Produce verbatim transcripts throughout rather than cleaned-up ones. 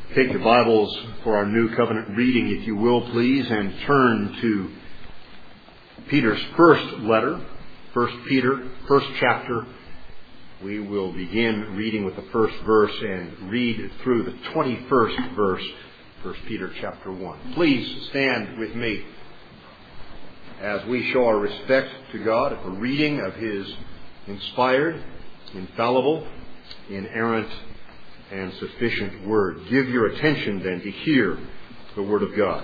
Take your Bibles for our New Covenant reading, if you will, please, and turn to Peter's first letter, First Peter, first chapter. We will begin reading with the first verse and read through the twenty-first verse, First Peter chapter one. Please stand with me as we show our respect to God at the reading of His inspired, infallible, inerrant, and sufficient Word. Give your attention then to hear the Word of God.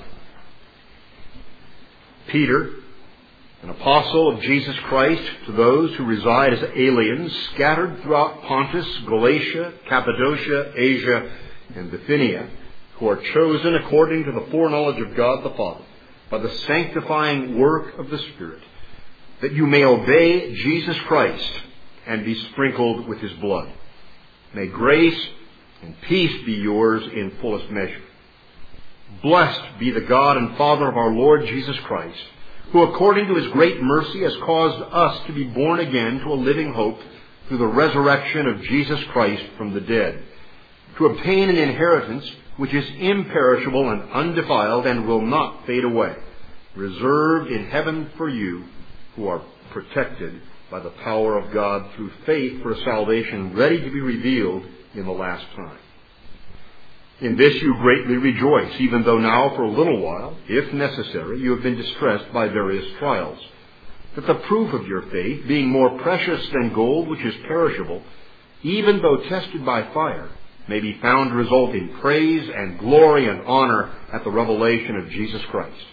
Peter, an apostle of Jesus Christ, to those who reside as aliens scattered throughout Pontus, Galatia, Cappadocia, Asia, and Bithynia, who are chosen according to the foreknowledge of God the Father, by the sanctifying work of the Spirit, that you may obey Jesus Christ and be sprinkled with His blood. May grace and peace be yours in fullest measure. Blessed be the God and Father of our Lord Jesus Christ, who according to His great mercy has caused us to be born again to a living hope through the resurrection of Jesus Christ from the dead, to obtain an inheritance which is imperishable and undefiled and will not fade away, reserved in heaven for you who are protected by the power of God through faith for a salvation ready to be revealed in the last time. In this you greatly rejoice, even though now for a little while, if necessary, you have been distressed by various trials, that the proof of your faith, being more precious than gold which is perishable, even though tested by fire, may be found to result in praise and glory and honor at the revelation of Jesus Christ.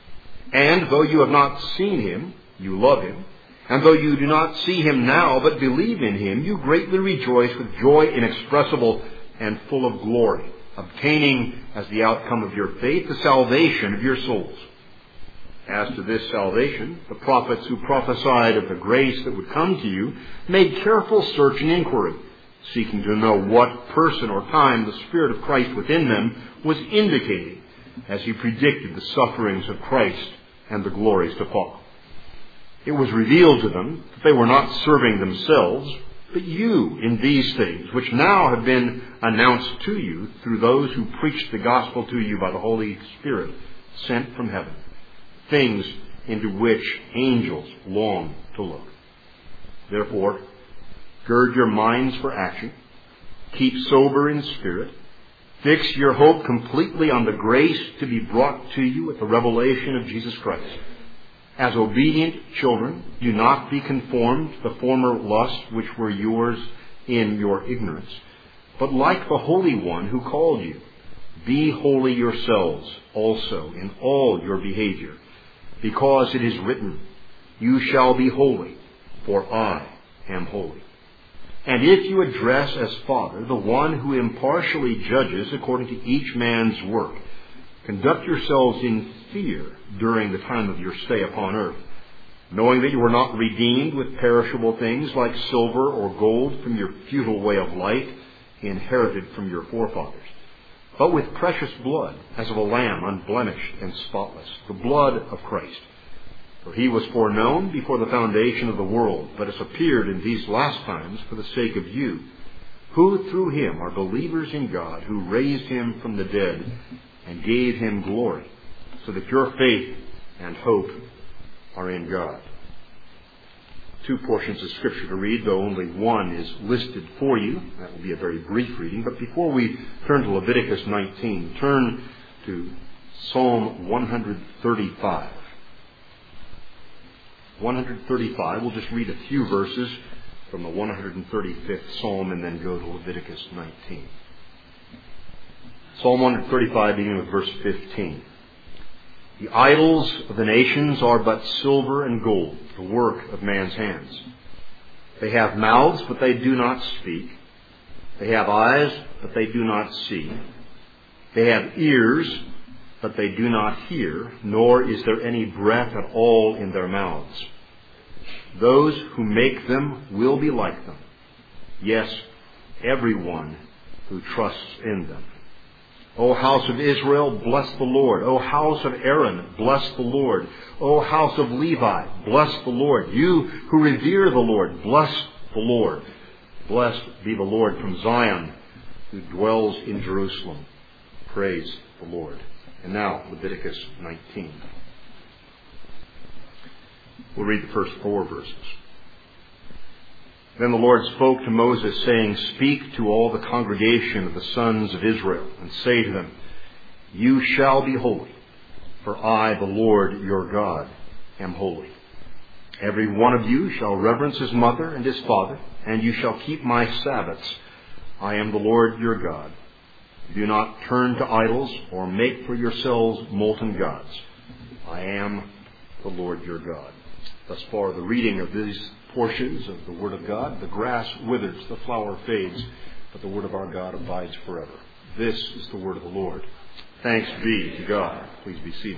And though you have not seen Him, you love Him. And though you do not see Him now, but believe in Him, you greatly rejoice with joy inexpressible and full of glory, obtaining as the outcome of your faith the salvation of your souls. As to this salvation, the prophets who prophesied of the grace that would come to you made careful search and inquiry, seeking to know what person or time the Spirit of Christ within them was indicating as He predicted the sufferings of Christ and the glories to follow. It was revealed to them that they were not serving themselves, but you in these things, which now have been announced to you through those who preached the gospel to you by the Holy Spirit sent from heaven, things into which angels long to look. Therefore, gird your minds for action, keep sober in spirit, fix your hope completely on the grace to be brought to you at the revelation of Jesus Christ. As obedient children, do not be conformed to the former lusts which were yours in your ignorance, but like the Holy One who called you, be holy yourselves also in all your behavior, because it is written, you shall be holy, for I am holy. And if you address as Father the one who impartially judges according to each man's work, conduct yourselves in fear during the time of your stay upon earth, knowing that you were not redeemed with perishable things like silver or gold from your futile way of life inherited from your forefathers, but with precious blood as of a lamb unblemished and spotless, the blood of Christ. For He was foreknown before the foundation of the world, but has appeared in these last times for the sake of you, who through Him are believers in God, who raised Him from the dead and gave Him glory, so that your faith and hope are in God. Two portions of Scripture to read, though only one is listed for you. That will be a very brief reading. But before we turn to Leviticus nineteen, turn to Psalm one thirty-five. one thirty-five, we'll just read a few verses from the one hundred thirty-fifth Psalm and then go to Leviticus nineteen. Psalm one thirty-five, beginning with verse fifteen. The idols of the nations are but silver and gold, the work of man's hands. They have mouths, but they do not speak. They have eyes, but they do not see. They have ears, but they do not hear, nor is there any breath at all in their mouths. Those who make them will be like them. Yes, everyone who trusts in them. O house of Israel, bless the Lord. O house of Aaron, bless the Lord. O house of Levi, bless the Lord. You who revere the Lord, bless the Lord. Blessed be the Lord from Zion, who dwells in Jerusalem. Praise the Lord. And now, Leviticus nineteen. We'll read the first four verses. Then the Lord spoke to Moses, saying, Speak to all the congregation of the sons of Israel, and say to them, You shall be holy, for I, the Lord your God, am holy. Every one of you shall reverence his mother and his father, and you shall keep my Sabbaths. I am the Lord your God. Do not turn to idols or make for yourselves molten gods. I am the Lord your God. Thus far, the reading of these portions of the Word of God. The grass withers, the flower fades, but the Word of our God abides forever. This is the Word of the Lord. Thanks be to God. Please be seated.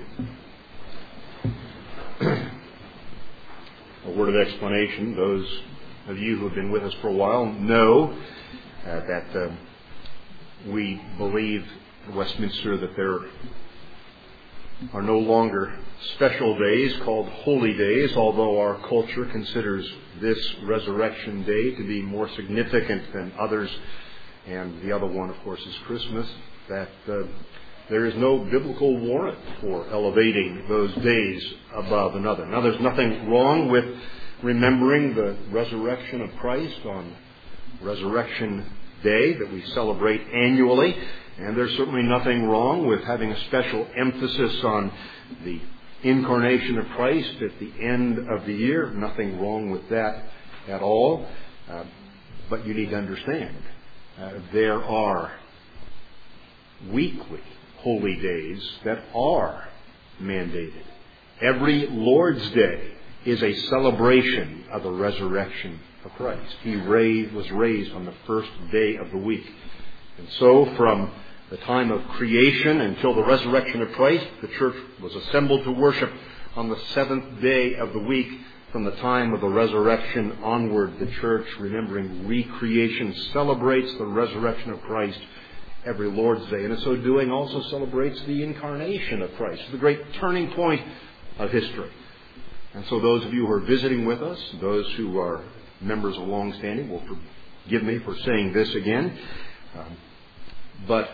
A word of explanation. Those of you who have been with us for a while know uh, that uh, we believe in Westminster that there are no longer special days called holy days, although our culture considers this resurrection day to be more significant than others. And the other one, of course, is Christmas. That uh, there is no biblical warrant for elevating those days above another. Now, there's nothing wrong with remembering the resurrection of Christ on Resurrection Day that we celebrate annually. And there's certainly nothing wrong with having a special emphasis on the incarnation of Christ at the end of the year. Nothing wrong with that at all. Uh, but you need to understand, uh, there are weekly holy days that are mandated. Every Lord's Day is a celebration of the resurrection of Christ. He raised, was raised on the first day of the week. And so from the time of creation until the resurrection of Christ, the church was assembled to worship on the seventh day of the week. From the time of the resurrection onward, the church, remembering recreation, celebrates the resurrection of Christ every Lord's Day. And in so doing, also celebrates the incarnation of Christ, the great turning point of history. And so those of you who are visiting with us, those who are members of longstanding, will forgive me for saying this again. Um, but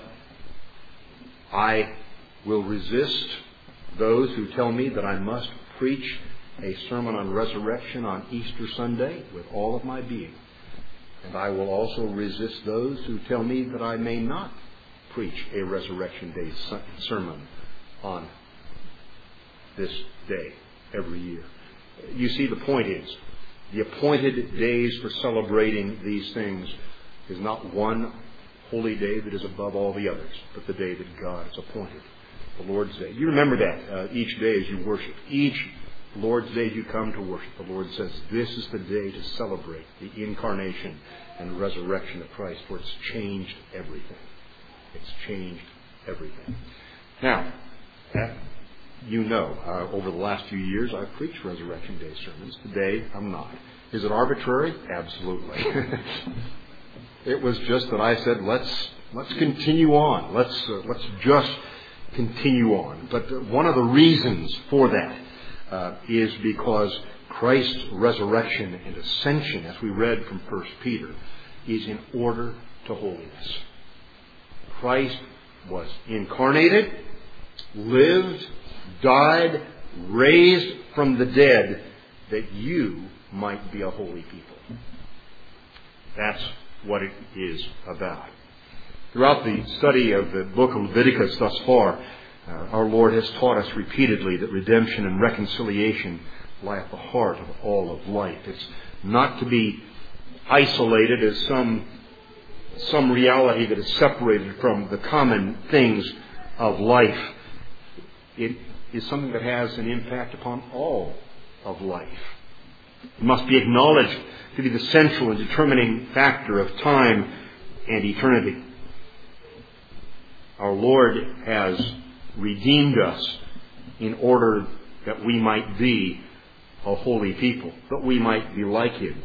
I will resist those who tell me that I must preach a sermon on resurrection on Easter Sunday with all of my being. And I will also resist those who tell me that I may not preach a Resurrection Day sermon on this day every year. You see, the point is, the appointed days for celebrating these things is not one holy day that is above all the others, but the day that God has appointed, the Lord's Day. You remember that uh, each day as you worship. Each Lord's Day you come to worship, the Lord says, this is the day to celebrate the incarnation and resurrection of Christ, for it's changed everything. It's changed everything. Now, uh, you know, uh, over the last few years, I've preached Resurrection Day sermons. Today, I'm not. Is it arbitrary? Absolutely. It was just that I said, let's let's continue on. Let's uh, let's just continue on. But uh, one of the reasons for that uh, is because Christ's resurrection and ascension, as we read from First Peter, is in order to holiness. Christ was incarnated, lived, died, raised from the dead, that you might be a holy people. That's what it is about. Throughout the study of the book of Leviticus thus far, uh, our Lord has taught us repeatedly that redemption and reconciliation lie at the heart of all of life. It's not to be isolated as some some reality that is separated from the common things of life. It is something that has an impact upon all of life. It must be acknowledged to be the central and determining factor of time and eternity. Our Lord has redeemed us in order that we might be a holy people, that we might be like Him.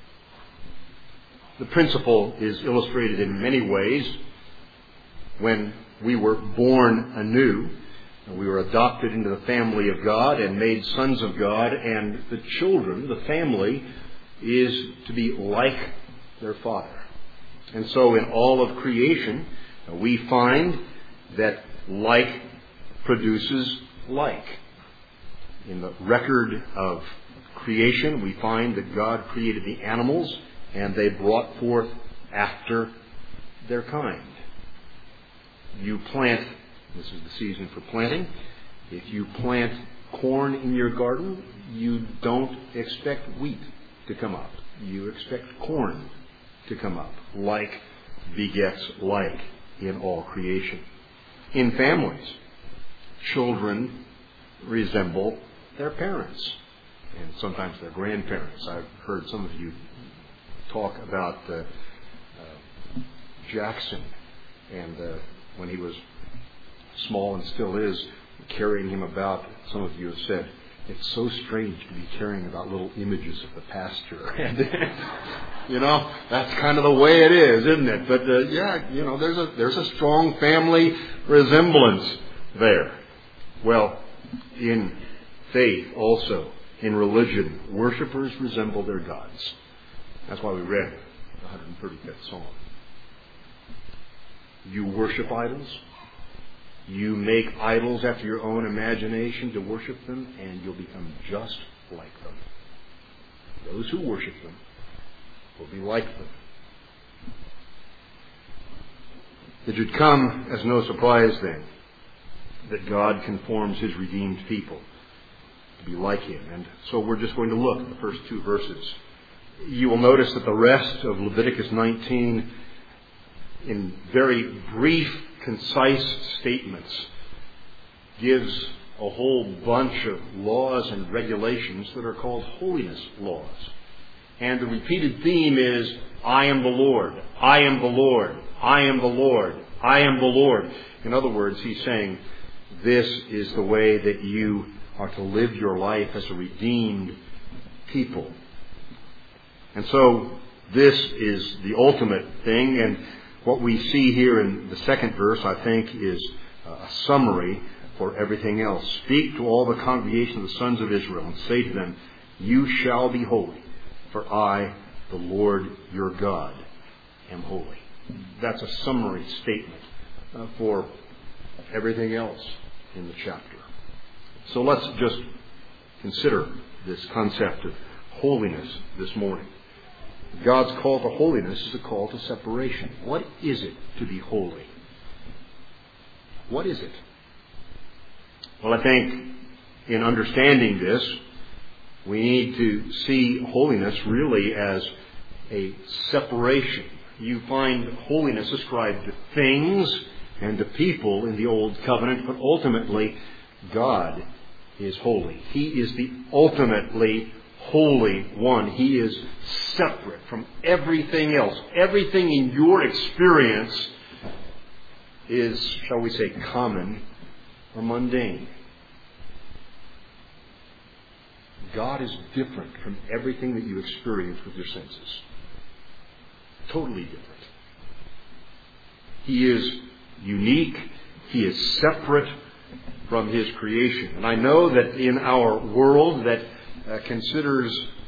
The principle is illustrated in many ways. When we were born anew, we were adopted into the family of God and made sons of God, and the children, the family, is to be like their Father. And so in all of creation, we find that like produces like. In the record of creation, we find that God created the animals, and they brought forth after their kind. You plant, this is the season for planting, if you plant corn in your garden, you don't expect wheat to come up. You expect corn to come up. Like begets like in all creation. In families, children resemble their parents and sometimes their grandparents. I've heard some of you talk about uh, uh, Jackson and uh, when he was small and still is, carrying him about. Some of you have said, it's so strange to be carrying about little images of the pasture. And, you know, that's kind of the way it is, isn't it? But, uh, yeah, you know, there's a, there's a strong family resemblance there. Well, in faith also, in religion, worshipers resemble their gods. That's why we read the one hundred thirty-fifth Psalm. You worship idols. You make idols after your own imagination to worship them, and you'll become just like them. Those who worship them will be like them. It should come as no surprise then that God conforms His redeemed people to be like Him. And so we're just going to look at the first two verses. You will notice that the rest of Leviticus nineteen, in very brief, concise statements, gives a whole bunch of laws and regulations that are called holiness laws. And the repeated theme is, I am the Lord, I am the Lord, I am the Lord, I am the Lord. In other words, he's saying, this is the way that you are to live your life as a redeemed people. And so this is the ultimate thing, and what we see here in the second verse, I think, is a summary for everything else. Speak to all the congregation of the sons of Israel and say to them, you shall be holy, for I, the Lord your God, am holy. That's a summary statement uh, for everything else in the chapter. So let's just consider this concept of holiness this morning. God's call to holiness is a call to separation. What is it to be holy? What is it? Well, I think in understanding this, we need to see holiness really as a separation. You find holiness ascribed to things and to people in the Old Covenant, but ultimately, God is holy. He is the ultimately Holy One. He is separate from everything else. Everything in your experience is, shall we say, common or mundane. God is different from everything that you experience with your senses. Totally different. He is unique. He is separate from His creation. And I know that in our world that Uh, considers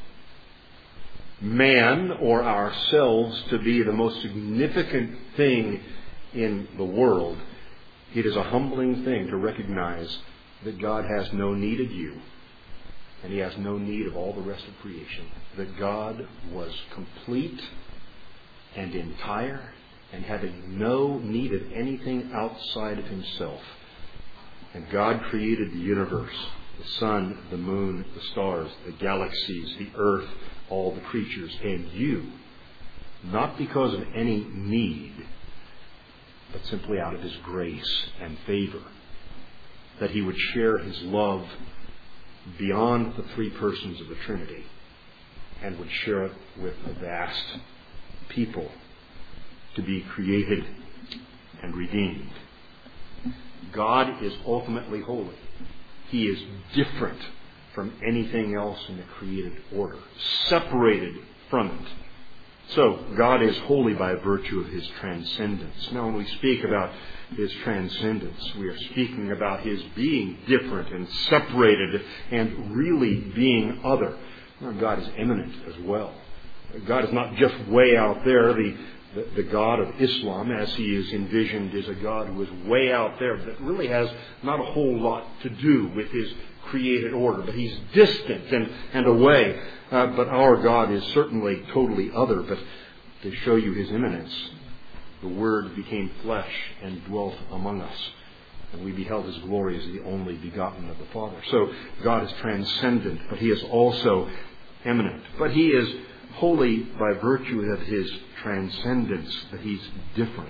man or ourselves to be the most significant thing in the world, it is a humbling thing to recognize that God has no need of you, and He has no need of all the rest of creation. That God was complete and entire and having no need of anything outside of Himself. And God created the universe. The sun, the moon, the stars, the galaxies, the earth, all the creatures, and you, not because of any need, but simply out of His grace and favor, that He would share His love beyond the three persons of the Trinity and would share it with a vast people to be created and redeemed. God is ultimately holy. He is different from anything else in the created order, separated from it. So, God is holy by virtue of His transcendence. Now, when we speak about His transcendence, we are speaking about His being different and separated and really being other. Well, God is immanent as well. God is not just way out there. The The, the God of Islam, as he is envisioned, is a God who is way out there, that really has not a whole lot to do with his created order, but he's distant and, and away. Uh, but our God is certainly totally other. But to show you his immanence, the Word became flesh and dwelt among us, and we beheld his glory as the only begotten of the Father. So God is transcendent, but he is also immanent. But he is holy by virtue of his transcendence, that he's different.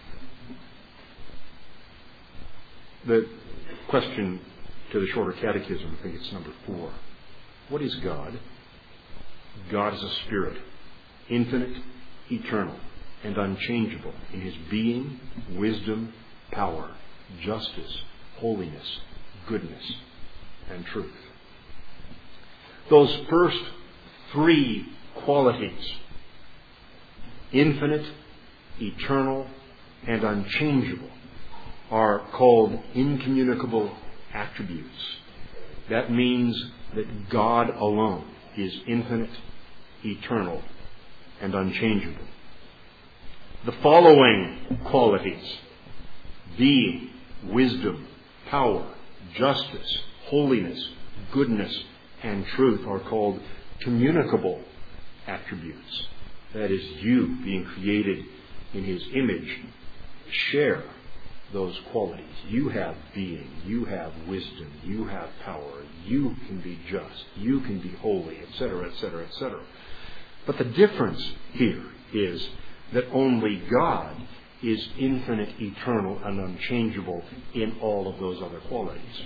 The question to the Shorter Catechism, I think it's number four. What is God? God is a spirit, infinite, eternal, and unchangeable in his being, wisdom, power, justice, holiness, goodness, and truth. Those first three qualities, infinite, eternal, and unchangeable, are called incommunicable attributes. That means that God alone is infinite, eternal, and unchangeable. The following qualities, being, wisdom, power, justice, holiness, goodness, and truth, are called communicable attributes. That is, you, being created in his image, share those qualities. You have being, you have wisdom, you have power, you can be just, you can be holy, et cetera, et cetera, et cetera. But the difference here is that only God is infinite, eternal, and unchangeable in all of those other qualities.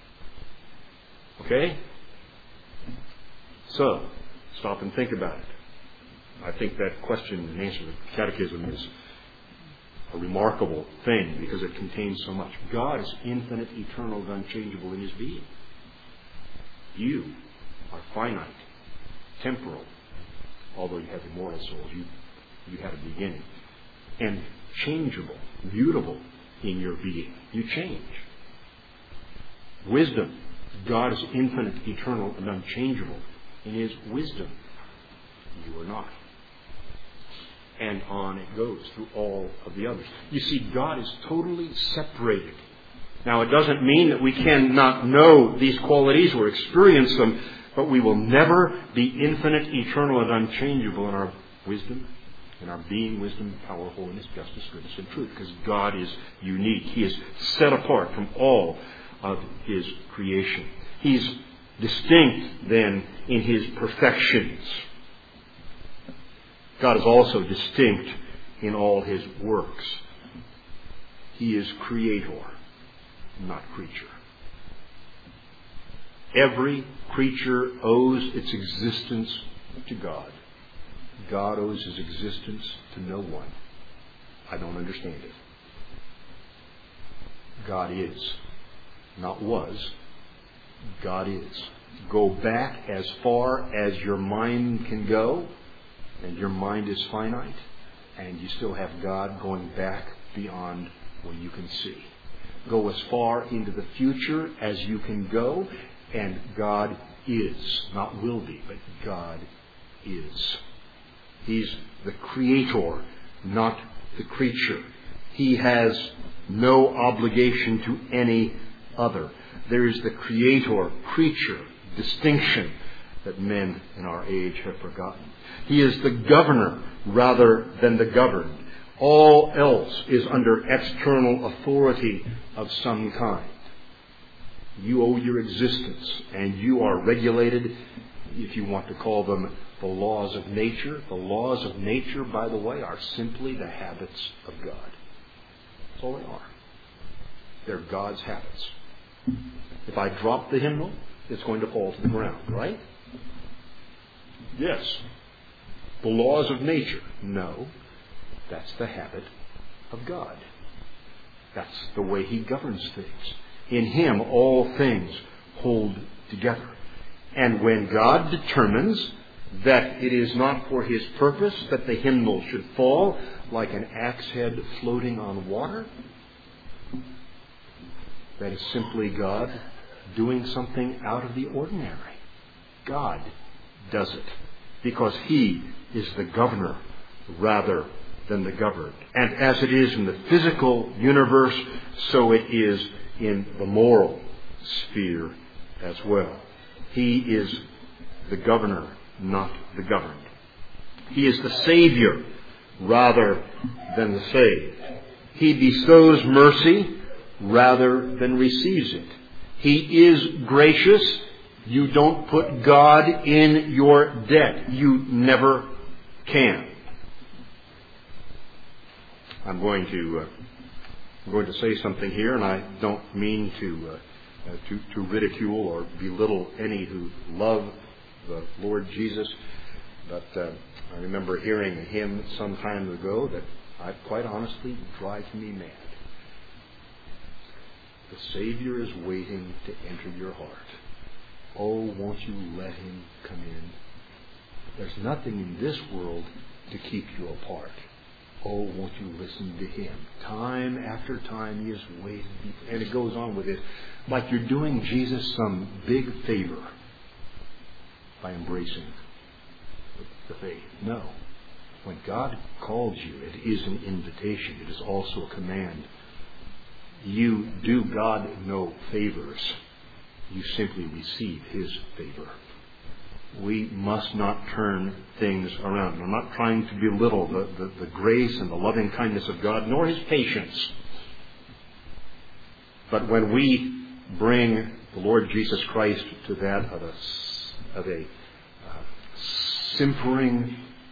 Okay? So, stop and think about it. I think that question and answer to the Catechism is a remarkable thing because it contains so much. God is infinite, eternal, and unchangeable in his being. You are finite, temporal, although you have immortal souls. You, you had a beginning. And changeable, mutable in your being. You change. Wisdom. God is infinite, eternal, and unchangeable in his wisdom. You are not. And on it goes through all of the others. You see, God is totally separated. Now, it doesn't mean that we cannot know these qualities or experience them, but we will never be infinite, eternal, and unchangeable in our wisdom, in our being, wisdom, power, holiness, justice, goodness, and truth, because God is unique. He is set apart from all of his creation. He's distinct, then, in his perfections. God is also distinct in all his works. He is creator, not creature. Every creature owes its existence to God. God owes his existence to no one. I don't understand it. God is, not was. God is. Go back as far as your mind can go, and your mind is finite, and you still have God going back beyond what you can see. Go as far into the future as you can go, and God is. Not will be, but God is. He's the creator, not the creature. He has no obligation to any other. There is the creator-creature distinction that men in our age have forgotten. He is the governor rather than the governed. All else is under external authority of some kind. You owe your existence, and you are regulated, if you want to call them the laws of nature. The laws of nature, by the way, are simply the habits of God. That's all they are. They're God's habits. If I drop the hymnal, it's going to fall to the ground, right? Yes. The laws of nature. No. That's the habit of God. That's the way he governs things. In him, all things hold together. And when God determines that it is not for his purpose that the hymnal should fall like an axe head floating on water, that is simply God doing something out of the ordinary. God does it because he is the governor rather than the governed. And as it is in the physical universe, so it is in the moral sphere as well. He is the governor, not the governed. He is the Savior rather than the saved. He bestows mercy rather than receives it. He is gracious. You don't put God in your debt. You never can. I'm going to uh, I'm going to say something here, and I don't mean to uh, uh, to, to ridicule or belittle any who love the Lord Jesus, but uh, I remember hearing a hymn some time ago that I, quite honestly drives me mad. The Savior is waiting to enter your heart. Oh, won't you let Him come in? There's nothing in this world to keep you apart. Oh, won't you listen to Him? Time after time He is waiting. And it goes on with it. Like you're doing Jesus some big favor by embracing the faith. No. When God calls you, it is an invitation. It is also a command. You do God no favors. You simply receive His favor. We must not turn things around. I'm not trying to belittle the, the, the grace and the loving kindness of God, nor His patience. But when we bring the Lord Jesus Christ to that of a, of a uh, simpering,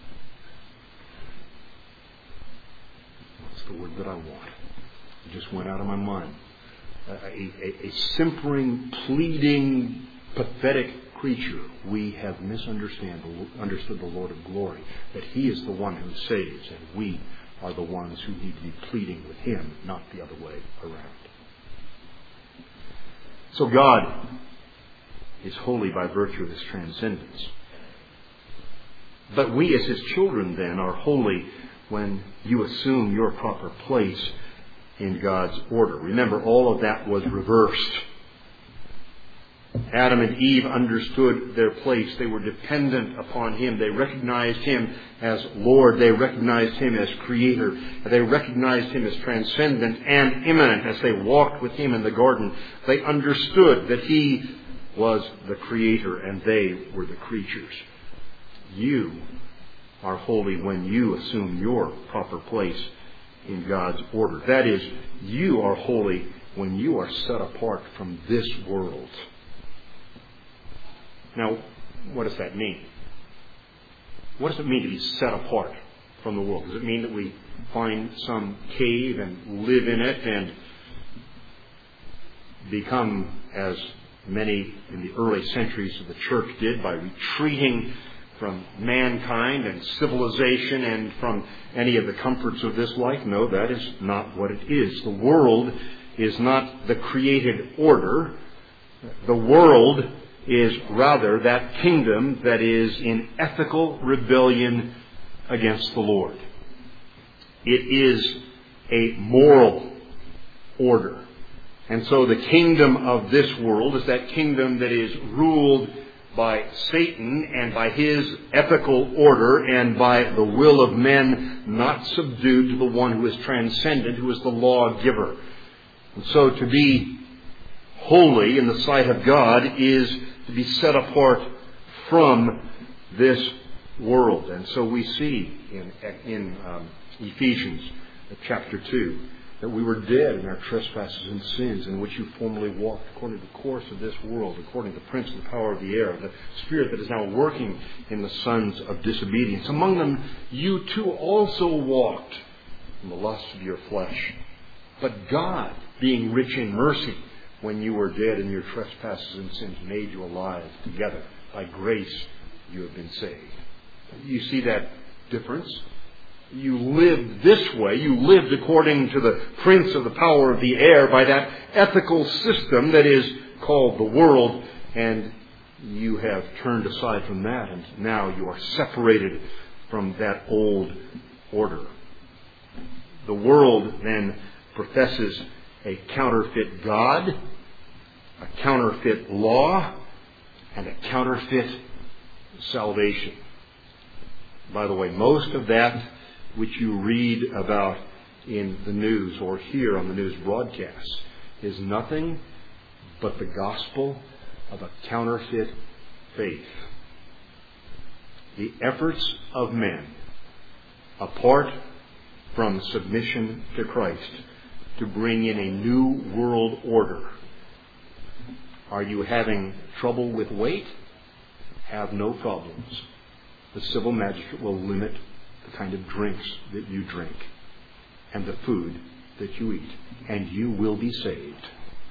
what's the word that I want? It just went out of my mind. A, a, a simpering, pleading, pathetic creature, we have misunderstood understood the Lord of glory, that He is the one who saves, and we are the ones who need to be pleading with Him, not the other way around. So God is holy by virtue of His transcendence. But we as His children then are holy when you assume your proper place in God's order. Remember, all of that was reversed. Adam and Eve understood their place. They were dependent upon Him. They recognized Him as Lord. They recognized Him as Creator. They recognized Him as transcendent and immanent as they walked with Him in the garden. They understood that He was the Creator and they were the creatures. You are holy when you assume your proper place in God's order. That is, you are holy when you are set apart from this world. Now, what does that mean? What does it mean to be set apart from the world? Does it mean that we find some cave and live in it and become, as many in the early centuries of the church did, by retreating from mankind and civilization and from any of the comforts of this life? No, that is not what it is. The world is not the created order. The world is rather that kingdom that is in ethical rebellion against the Lord. It is a moral order. And so the kingdom of this world is that kingdom that is ruled by Satan and by his ethical order and by the will of men, not subdued to the one who is transcendent, who is the lawgiver. And so to be holy in the sight of God is to be set apart from this world. And so we see in, in um, Ephesians chapter two that we were dead in our trespasses and sins, in which you formerly walked according to the course of this world, according to the prince of the power of the air, the spirit that is now working in the sons of disobedience. Among them you too also walked in the lusts of your flesh. But God, being rich in mercy, when you were dead in your trespasses and sins, made you alive together. By grace you have been saved. You see that difference? You lived this way. You lived according to the prince of the power of the air, by that ethical system that is called the world, and you have turned aside from that, and now you are separated from that old order. The world then professes a counterfeit God, a counterfeit law, and a counterfeit salvation. By the way, most of that which you read about in the news or hear on the news broadcasts is nothing but the gospel of a counterfeit faith. The efforts of men, apart from submission to Christ, to bring in a new world order. Are you having trouble with weight? Have no problems. The civil magistrate will limit the kind of drinks that you drink and the food that you eat, and you will be saved.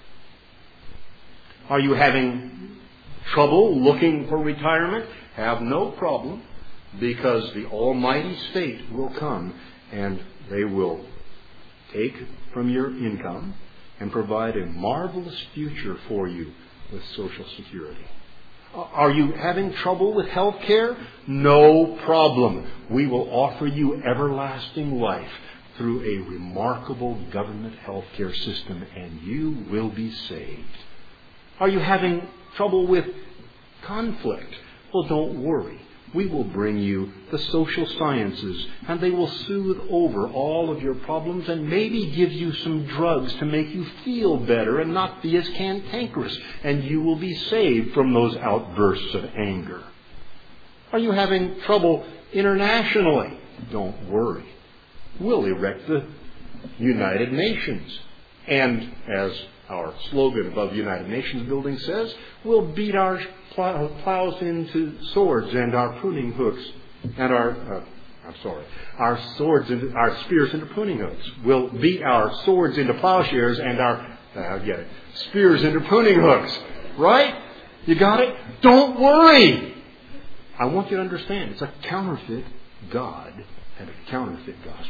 Are you having trouble looking for retirement? Have no problem, because the Almighty State will come and they will take from your income and provide a marvelous future for you with Social Security. Are you having trouble with health care? No problem. We will offer you everlasting life through a remarkable government health care system, and you will be saved. Are you having trouble with conflict? Well, don't worry. We will bring you the social sciences, and they will soothe over all of your problems and maybe give you some drugs to make you feel better and not be as cantankerous, and you will be saved from those outbursts of anger. Are you having trouble internationally? Don't worry. We'll erect the United Nations. And as our slogan above the United Nations building says, we'll beat our plows into swords and our pruning hooks and our, uh, I'm sorry, our swords into, our spears into pruning hooks. We'll beat our swords into plowshares and our, uh, get it, spears into pruning hooks. Right? You got it? Don't worry. I want you to understand, it's a counterfeit God and a counterfeit gospel.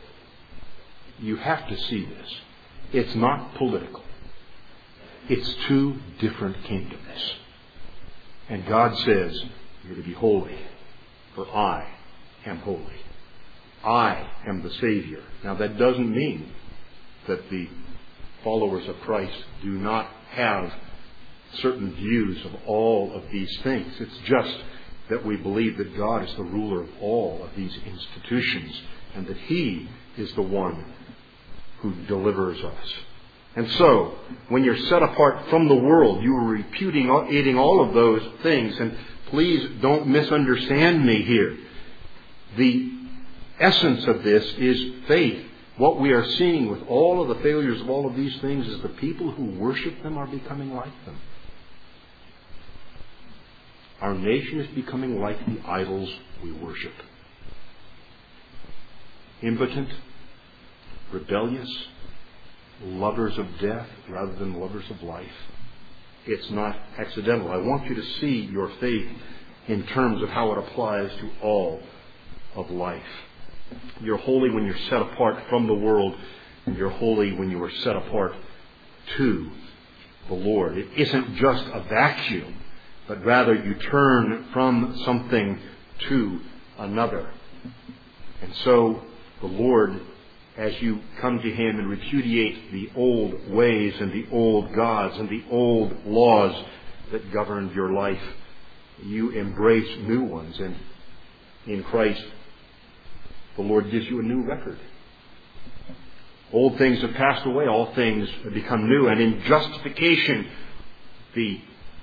You have to see this. It's not political. It's two different kingdoms. And God says, you're to be holy, for I am holy. I am the Savior. Now that doesn't mean that the followers of Christ do not have certain views of all of these things. It's just that we believe that God is the ruler of all of these institutions and that He is the one who delivers us. And so, when you're set apart from the world, you are repudiating all of those things. And please don't misunderstand me here. The essence of this is faith. What we are seeing with all of the failures of all of these things is the people who worship them are becoming like them. Our nation is becoming like the idols we worship. Impotent, rebellious, lovers of death rather than lovers of life. It's not accidental. I want you to see your faith in terms of how it applies to all of life. You're holy when you're set apart from the world, and you're holy when you are set apart to the Lord. It isn't just a vacuum, but rather you turn from something to another. And so the Lord, as you come to Him and repudiate the old ways and the old gods and the old laws that governed your life, you embrace new ones. And in Christ, the Lord gives you a new record. Old things have passed away, all things have become new. And in justification, the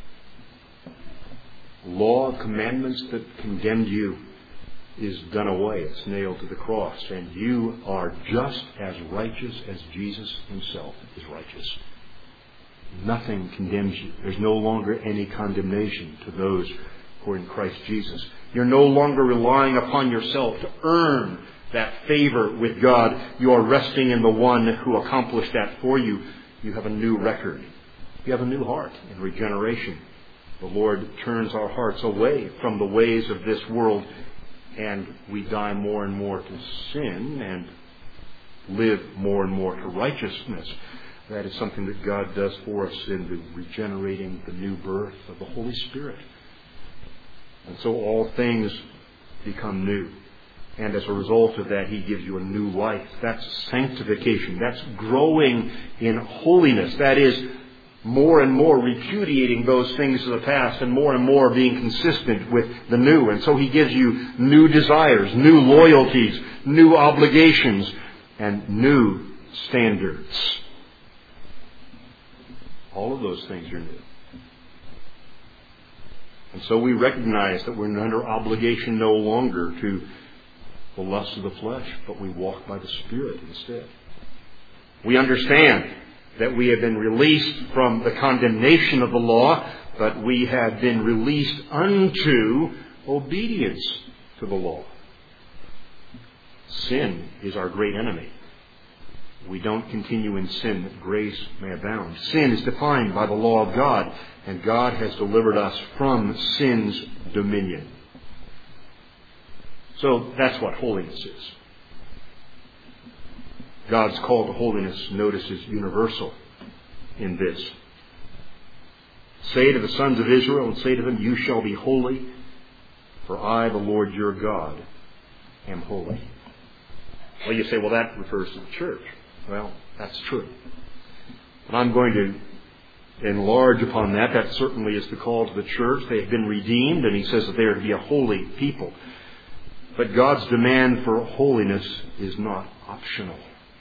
law of commandments that condemned you is done away. It's nailed to the cross. And you are just as righteous as Jesus Himself is righteous. Nothing condemns you. There's no longer any condemnation to those who are in Christ Jesus. You're no longer relying upon yourself to earn that favor with God. You are resting in the one who accomplished that for you. You have a new record. You have a new heart in regeneration. The Lord turns our hearts away from the ways of this world, and we die more and more to sin and live more and more to righteousness. That is something that God does for us in the regenerating, the new birth of the Holy Spirit. And so all things become new. And as a result of that, He gives you a new life. That's sanctification. That's growing in holiness. That is more and more repudiating those things of the past and more and more being consistent with the new. And so he gives you new desires, new loyalties, new obligations, and new standards. All of those things are new. And so we recognize that we're under obligation no longer to the lusts of the flesh, but we walk by the Spirit instead. We understand that we have been released from the condemnation of the law, but we have been released unto obedience to the law. Sin is our great enemy. We don't continue in sin that grace may abound. Sin is defined by the law of God, and God has delivered us from sin's dominion. So that's what holiness is. God's call to holiness, notice, is universal in this. Say to the sons of Israel, and say to them, you shall be holy, for I, the Lord your God, am holy. Well, you say, well, that refers to the church. Well, that's true. But I'm going to enlarge upon that. That certainly is the call to the church. They have been redeemed, and he says that they are to be a holy people. But God's demand for holiness is not optional.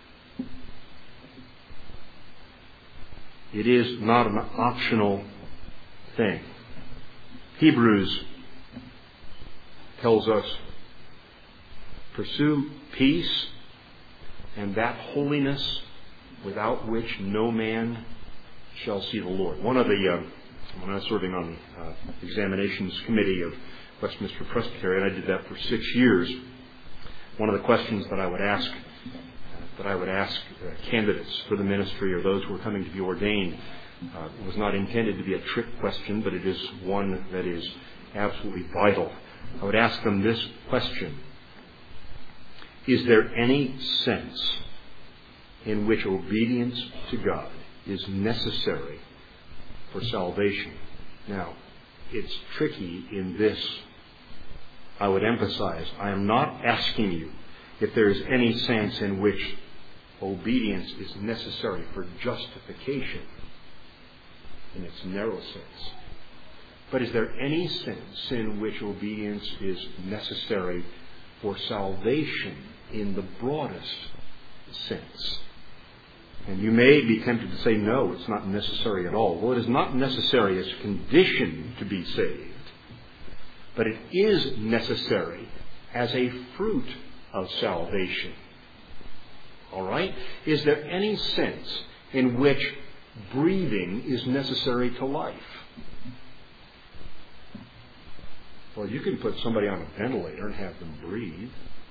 It is not an optional thing. Hebrews tells us, pursue peace and that holiness without which no man shall see the Lord. One of the, uh, when I was serving on the uh, examinations committee of Westminster Presbytery, and I did that for six years, one of the questions that I would ask that I would ask uh, candidates for the ministry or those who are coming to be ordained uh, was not intended to be a trick question, but it is one that is absolutely vital. I would ask them this question: is there any sense in which obedience to God is necessary for salvation? Now, it's tricky in this. I would emphasize, I am not asking you if there is any sense in which obedience is necessary for justification in its narrow sense. But is there any sense in which obedience is necessary for salvation in the broadest sense? And you may be tempted to say, no, it's not necessary at all. Well, it is not necessary as a condition to be saved, but it is necessary as a fruit of salvation. All right? Is there any sense in which breathing is necessary to life? Well, you can put somebody on a ventilator and have them breathe.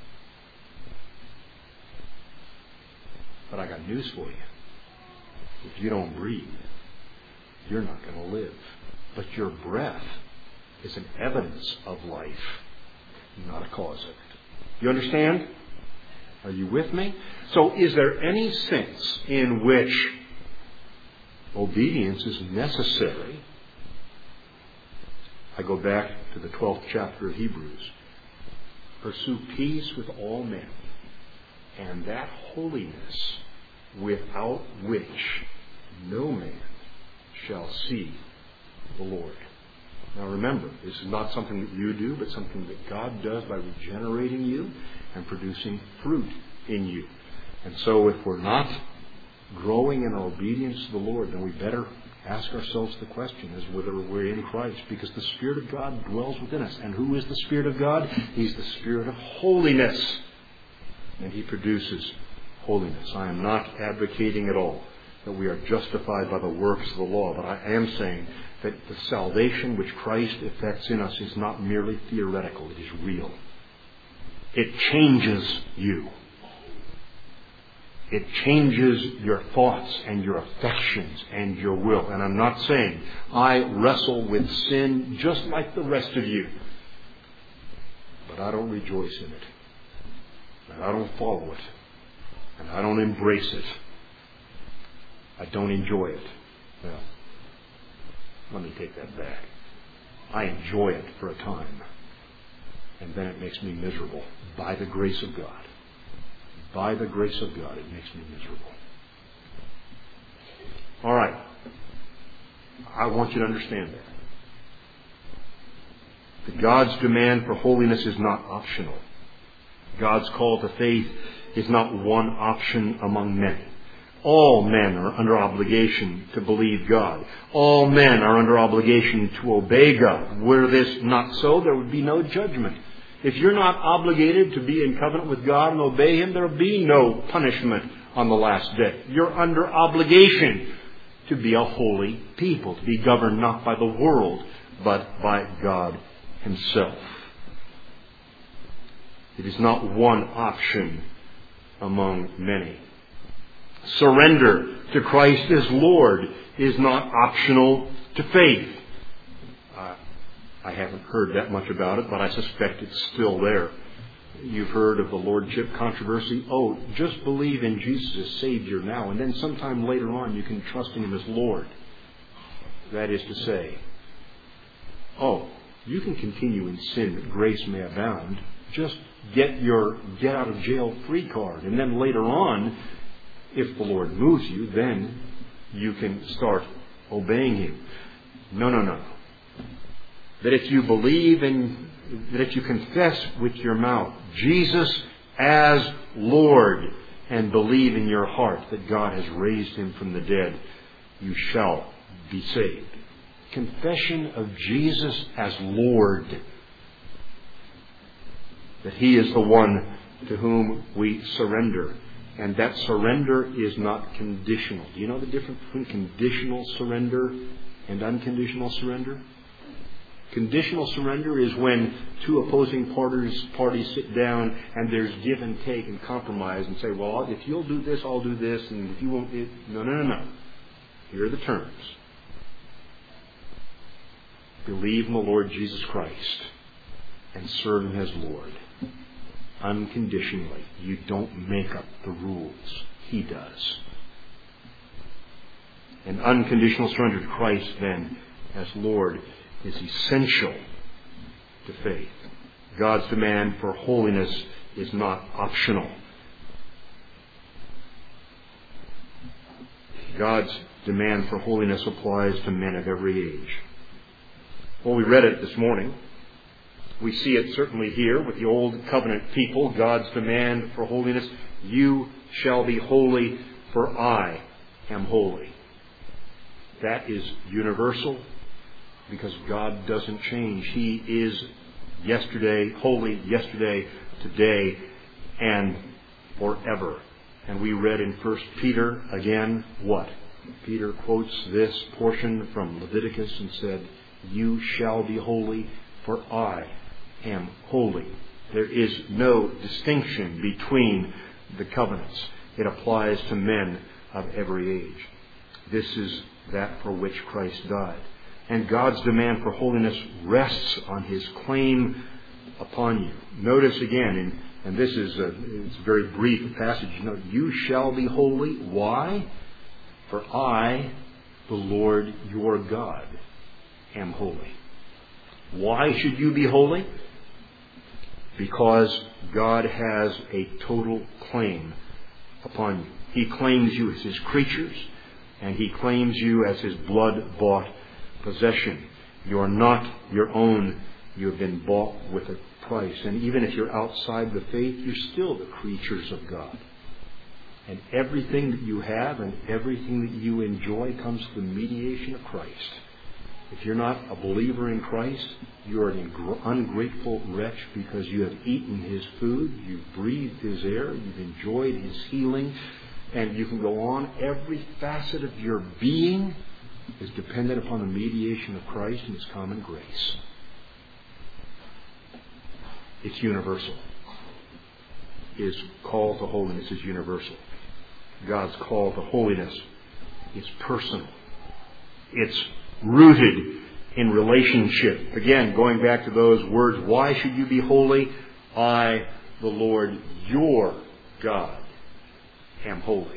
But I got news for you. If you don't breathe, you're not going to live. But your breath is an evidence of life, not a cause of it. You understand? Are you with me? So is there any sense in which obedience is necessary? I go back to the twelfth chapter of Hebrews. Pursue peace with all men, and that holiness without which no man shall see the Lord. Now remember, this is not something that you do, but something that God does by regenerating you and producing fruit in you. And so if we're not growing in our obedience to the Lord, then we better ask ourselves the question as whether we're in Christ, because the Spirit of God dwells within us. And who is the Spirit of God? He's the Spirit of holiness. And He produces holiness. I am not advocating at all that we are justified by the works of the law, but I am saying that the salvation which Christ effects in us is not merely theoretical, it is real. It changes you. It changes your thoughts and your affections and your will. And I'm not saying I wrestle with sin just like the rest of you, but I don't rejoice in it. And I don't follow it. And I don't embrace it. I don't enjoy it. Well, let me take that back. I enjoy it for a time. And then it makes me miserable. By the grace of God. By the grace of God, it makes me miserable. All right. I want you to understand that. That God's demand for holiness is not optional. God's call to faith is not one option among many. All men are under obligation to believe God. All men are under obligation to obey God. Were this not so, there would be no judgment. If you're not obligated to be in covenant with God and obey Him, there will be no punishment on the last day. You're under obligation to be a holy people, to be governed not by the world, but by God Himself. It is not one option among many. Surrender to Christ as Lord is not optional to faith. Uh, I haven't heard that much about it, but I suspect it's still there. You've heard of the Lordship controversy. Oh, just believe in Jesus as Savior now, and then sometime later on you can trust in Him as Lord. That is to say, oh, you can continue in sin that grace may abound. Just get your get out of jail free card, and then later on, if the Lord moves you, then you can start obeying Him. No, no, no. That if you believe and that if you confess with your mouth Jesus as Lord and believe in your heart that God has raised Him from the dead, you shall be saved. Confession of Jesus as Lord. That He is the one to whom we surrender. And that surrender is not conditional. Do you know the difference between conditional surrender and unconditional surrender? Conditional surrender is when two opposing parties, parties sit down and there's give and take and compromise and say, well, if you'll do this, I'll do this, and if you won't, it, no, no, no, no. Here are the terms. Believe in the Lord Jesus Christ and serve Him as Lord. Unconditionally. You don't make up the rules. He does. And unconditional surrender to Christ then as Lord is essential to faith. God's demand for holiness is not optional. God's demand for holiness applies to men of every age. Well, we read it this morning. We see it certainly here with the Old Covenant people. God's demand for holiness. You shall be holy, for I am holy. That is universal because God doesn't change. He is yesterday, holy yesterday, today, and forever. And we read in First Peter again what? Peter quotes this portion from Leviticus and said, you shall be holy, for I am holy. There is no distinction between the covenants. It applies to men of every age. This is that for which Christ died. And God's demand for holiness rests on His claim upon you. Notice again, and, and this is a, it's a very brief passage, you know, you shall be holy. Why? For I, the Lord your God, am holy. Why should you be holy? Because God has a total claim upon you. He claims you as His creatures, and He claims you as His blood-bought possession. You are not your own. You have been bought with a price. And even if you're outside the faith, you're still the creatures of God. And everything that you have and everything that you enjoy comes through the mediation of Christ. If you're not a believer in Christ, you're an ungrateful wretch because you have eaten His food, you've breathed His air, you've enjoyed His healing, and you can go on. Every facet of your being is dependent upon the mediation of Christ and His common grace. It's universal. His call to holiness is universal. God's call to holiness is personal. It's rooted in relationship. Again, going back to those words, why should you be holy? I, the Lord, your God, am holy.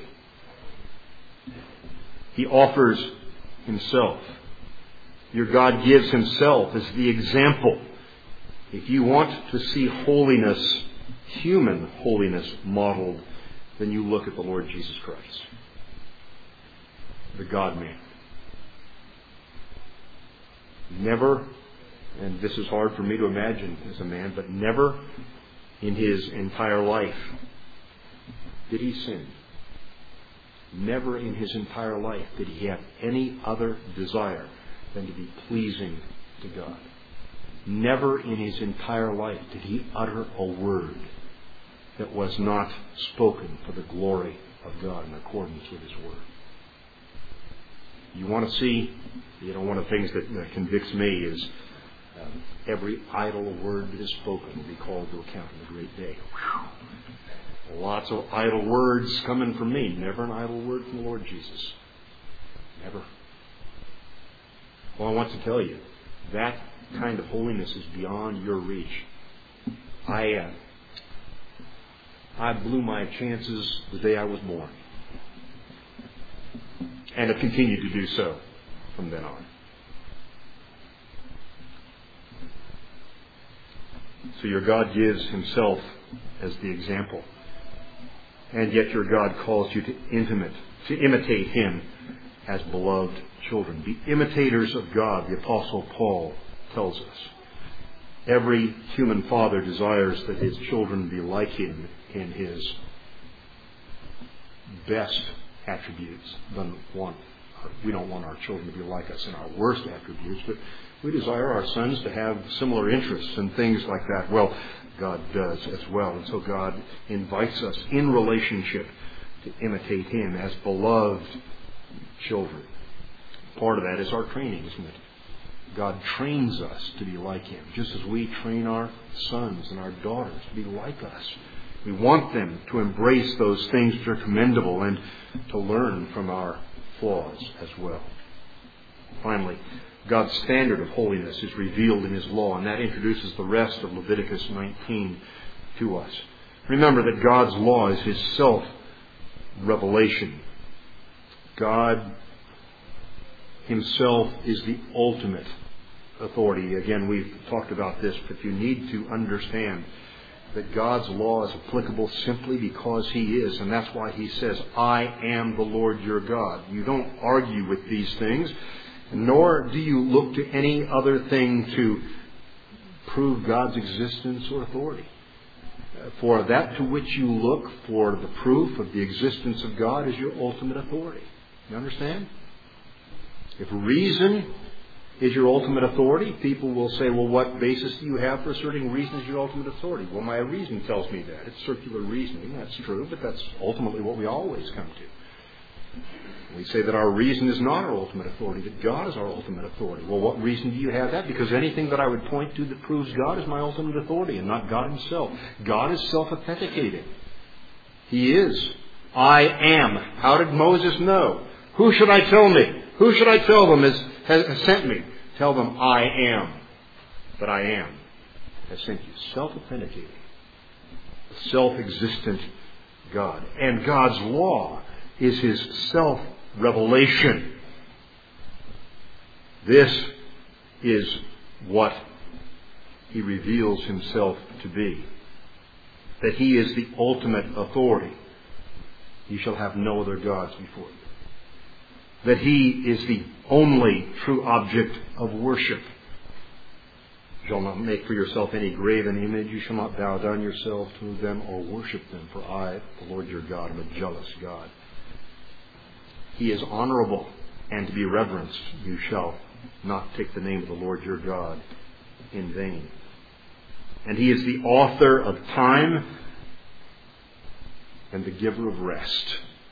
He offers Himself. Your God gives Himself as the example. If you want to see holiness, human holiness modeled, then you look at the Lord Jesus Christ, the God-man. Never, and this is hard for me to imagine as a man, but never in his entire life did he sin. Never in his entire life did he have any other desire than to be pleasing to God. Never in his entire life did he utter a word that was not spoken for the glory of God in accordance with his word. You want to see, you know, one of the things that uh, convicts me is um, every idle word that is spoken will be called to account in the great day. Whew. Lots of idle words coming from me. Never an idle word from the Lord Jesus. Never. Well, I want to tell you, that kind of holiness is beyond your reach. I uh, I blew my chances the day I was born, and have continued to do so from then on. So your God gives himself as the example, and yet your God calls you to intimate, to imitate him as beloved children. Be imitators of God, the Apostle Paul tells us. Every human father desires that his children be like him in his best attributes. Than want, we don't want our children to be like us in our worst attributes, but we desire our sons to have similar interests and things like that. Well, God does as well. And so God invites us in relationship to imitate him as beloved children. Part of that is our training, isn't it? God trains us to be like him, just as we train our sons and our daughters to be like us. We want them to embrace those things which are commendable and to learn from our flaws as well. Finally, God's standard of holiness is revealed in his law, and that introduces the rest of Leviticus nineteen to us. Remember that God's law is his self-revelation. God himself is the ultimate authority. Again, we've talked about this, but you need to understand that God's law is applicable simply because he is, and that's why he says, I am the Lord your God. You don't argue with these things, nor do you look to any other thing to prove God's existence or authority. For that to which you look for the proof of the existence of God is your ultimate authority. You understand? If reason is your ultimate authority, people will say, well, what basis do you have for asserting reason is your ultimate authority? Well, my reason tells me that. It's circular reasoning. That's true, but that's ultimately what we always come to. We say that our reason is not our ultimate authority, that God is our ultimate authority. Well, what reason do you have that? Because anything that I would point to that proves God is my ultimate authority and not God himself. God is self-authenticating. He is. I am. How did Moses know? Who should I tell me? Who should I tell them has, has sent me? Tell them I am. But I am has sent you. Self-authenticating. Self-existent God. And God's law is his self-revelation. This is what he reveals himself to be. That he is the ultimate authority. You shall have no other gods before you. That he is the only true object of worship. You shall not make for yourself any graven image. You shall not bow down yourself to them or worship them. For I, the Lord your God, am a jealous God. He is honorable and to be reverenced. You shall not take the name of the Lord your God in vain. And he is the author of time and the giver of rest.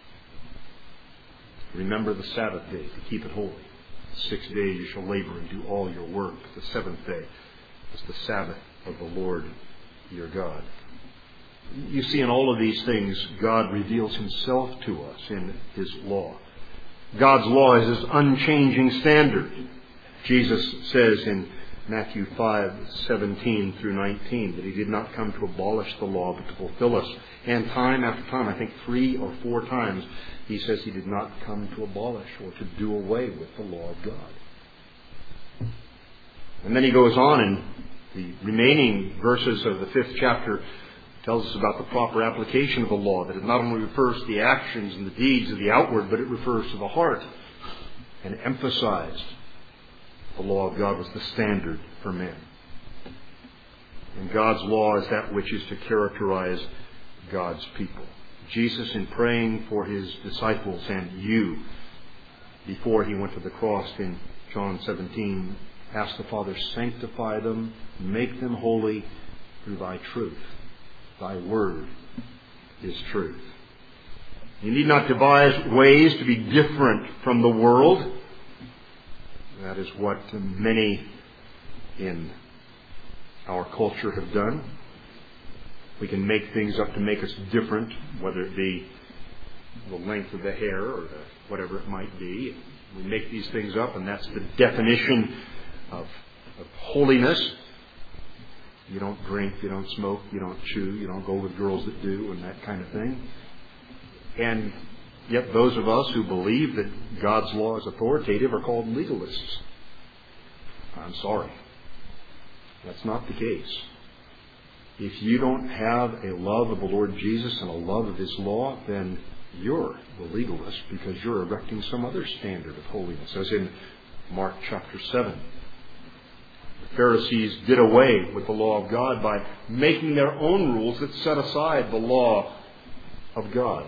Remember the Sabbath day to keep it holy. Six days you shall labor and do all your work. The seventh day is the Sabbath of the Lord your God. You see, in all of these things, God reveals himself to us in his law. God's law is his unchanging standard. Jesus says in Matthew five, seventeen through nineteen, that he did not come to abolish the law, but to fulfill us. And time after time, I think three or four times, he says he did not come to abolish or to do away with the law of God. And then he goes on in the remaining verses of the fifth chapter, tells us about the proper application of the law, that it not only refers to the actions and the deeds of the outward, but it refers to the heart, and emphasized the law of God was the standard for men. And God's law is that which is to characterize God's people. Jesus, in praying for his disciples and you, before he went to the cross in John seventeen, asked the Father, sanctify them, make them holy through thy truth. Thy word is truth. You need not devise ways to be different from the world. That is what many in our culture have done. We can make things up to make us different, whether it be the length of the hair or the, whatever it might be. We make these things up, and that's the definition of, of holiness. You don't drink, you don't smoke, you don't chew, you don't go with girls that do, and that kind of thing. And yet those of us who believe that God's law is authoritative are called legalists. I'm sorry. That's not the case. If you don't have a love of the Lord Jesus and a love of his law, then you're the legalist because you're erecting some other standard of holiness. As in Mark chapter seven. The Pharisees did away with the law of God by making their own rules that set aside the law of God.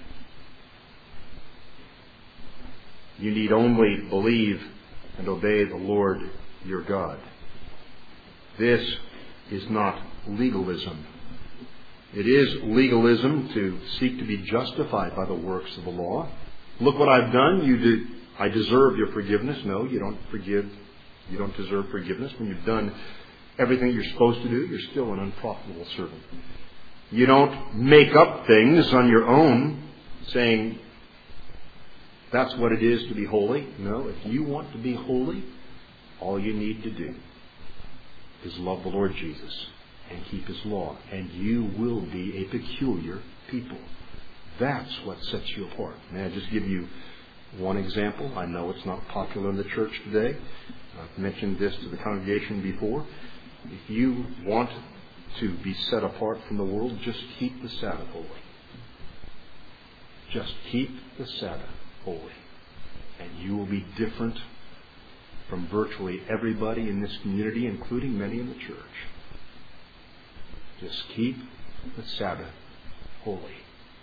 You need only believe and obey the Lord your God. This is not legalism. It is legalism to seek to be justified by the works of the law. Look what I've done. You do. I deserve your forgiveness. No, you don't forgive. You don't deserve forgiveness. When you've done everything you're supposed to do, you're still an unprofitable servant. You don't make up things on your own saying, that's what it is to be holy. No, if you want to be holy, all you need to do is love the Lord Jesus and keep his law, and you will be a peculiar people. That's what sets you apart. May I just give you one example? I know it's not popular in the church today. I've mentioned this to the congregation before. If you want to be set apart from the world, just keep the Sabbath holy. Just keep the Sabbath holy. And you will be different from virtually everybody in this community, including many in the church. Just keep the Sabbath holy.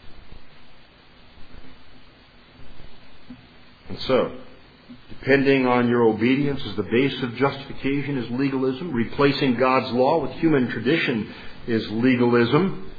And so, depending on your obedience as the base of justification is legalism. Replacing God's law with human tradition is legalism.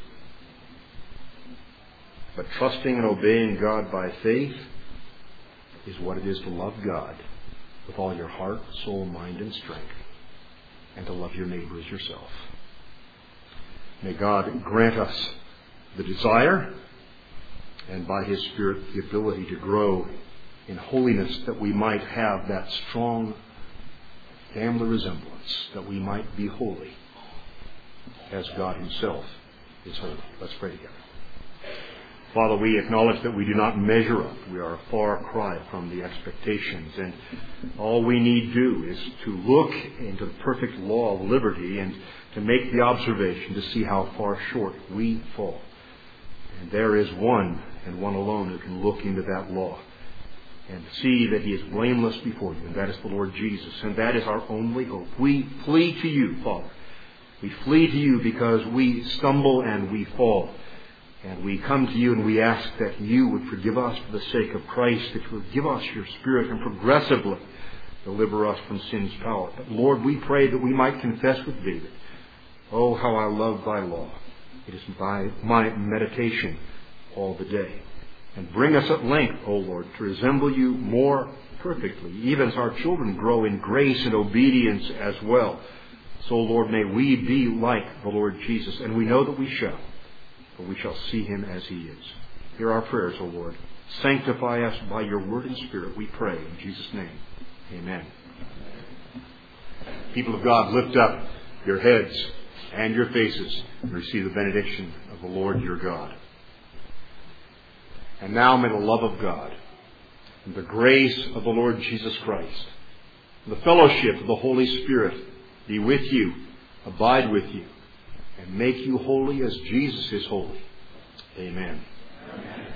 But trusting and obeying God by faith is what it is to love God with all your heart, soul, mind, and strength, and to love your neighbor as yourself. May God grant us the desire and by his Spirit the ability to grow in holiness, that we might have that strong family resemblance, that we might be holy as God himself is holy. Let's pray together. Father, we acknowledge that we do not measure up. We are a far cry from the expectations, and all we need do is to look into the perfect law of liberty and to make the observation to see how far short we fall. And there is one and one alone who can look into that law and see that he is blameless before you, and that is the Lord Jesus, and that is our only hope. We flee to you, Father. We flee to you because we stumble and we fall. And we come to you and we ask that you would forgive us for the sake of Christ, that you would give us your Spirit and progressively deliver us from sin's power. But Lord, we pray that we might confess with David, oh, how I love thy law. It is by my meditation all the day. And bring us at length, O Lord, to resemble you more perfectly, even as our children grow in grace and obedience as well. So, Lord, may we be like the Lord Jesus, and we know that we shall. For we shall see him as he is. Hear our prayers, O Lord. Sanctify us by your word and Spirit, we pray in Jesus' name. Amen. People of God, lift up your heads and your faces and receive the benediction of the Lord your God. And now may the love of God and the grace of the Lord Jesus Christ and the fellowship of the Holy Spirit be with you, abide with you, and make you holy as Jesus is holy. Amen. Amen.